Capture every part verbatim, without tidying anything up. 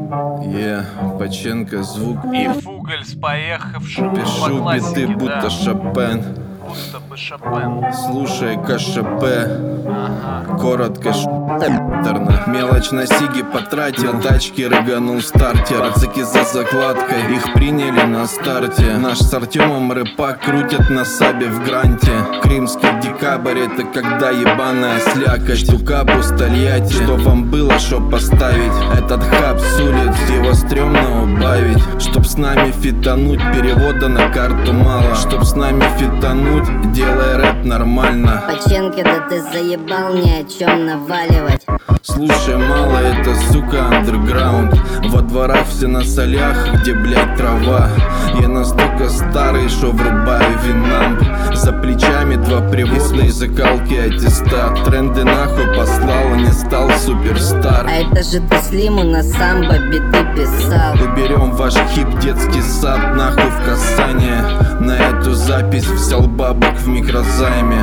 Yeah, Паченко звук и Фугель с поехавшим пишу по классике, биты, будто да. Шопен. Будто бы Шопен. Слушай КШП, Ага. коротко штерно. Мелочь на сиги потратил, на тачки рыганул стартер. Пацаки за закладкой, их приняли на старте. Наш с Артемом рэпак крутят на сабе в гранте. Крымский декабрь, это когда ебаная слякоть. Тукапу с Тольятти, что вам было, шо поставить? Этот хаб с улиц, его стрёмно убавить. Чтоб с нами фитануть, перевода на карту мало. Чтоб с нами фитануть, делай рэп нормально. Паченко, да ты заебал ни о чем наваливать. Слушай, мало это, сука, андерграунд. Во дворах все на солях, где, блядь, трава. Я настолько старый, шо врубаю винамп. За плечами два привода и закалки аттестат. Тренды нахуй послал, не стал суперстар. А это же ты Слиму на самбо биты писал. Уберем ваш хип, детский сад, нахуй в касание. На эту запись взял бабок в микрозайме.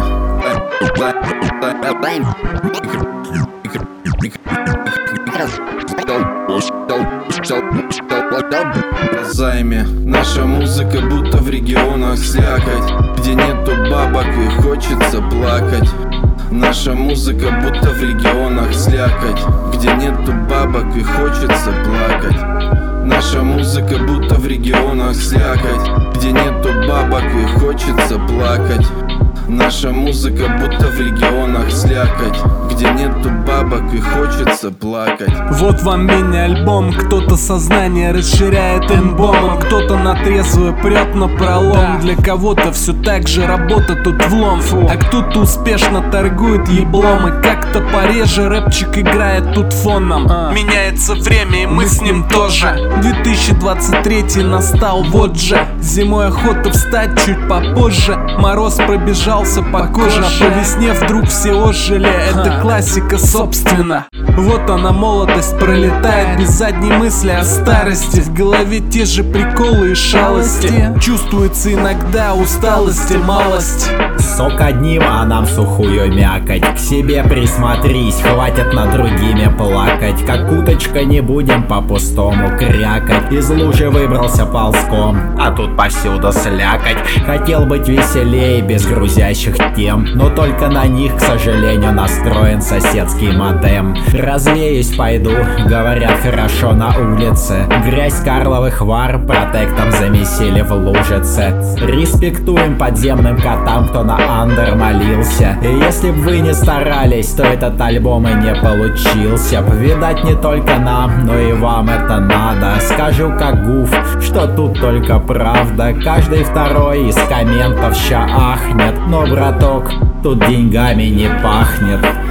Займе. Наша музыка будто в регионах слякоть, где нету бабок и хочется плакать. Наша музыка будто в регионах слякоть, где нету бабок и хочется плакать. Наша музыка будто в регионах слякоть, где нету бабок и хочется плакать. Наша музыка будто в регионах слякоть, где нету бабок и хочется плакать. Вот вам мини-альбом, кто-то сознание расширяет эмбомом, кто-то на трезвую прет на пролом. Для кого-то все так же работа тут влом, а кто-то успешно торгует еблом. И как-то пореже рэпчик играет тут фоном. Меняется время и мы с ним тоже. две тысячи двадцать третий настал, вот же. Зимой охота встать чуть попозже. Мороз пробежался по коже, а по весне вдруг все ожили. Это классика, собственно. Вот она, молодость пролетает без задней мысли о старости. В голове те же приколы и шалости. Чувствуется иногда усталость и малость. Сок одним, а нам сухую мякоть. К себе присмотрись, хватит над другими плакать. Как уточка не будем по-пустому крякать. Из лужи выбрался ползком, а тут повсюду слякоть. Хотел быть веселее, без грузящих тем, но только на них, к сожалению, настроен соседский модем. Развеюсь пойду, говорят, хорошо на улице. Грязь Карловых Вар протектом замесили в лужице. Респектуем подземным котам, кто на андер молился. И если б вы не старались, то этот альбом и не получился б. Видать, не только нам, но и вам это надо. Скажу как гуф, что тут только правда. Каждый второй из комментов ща ахнет. Но, браток, тут деньгами не пахнет.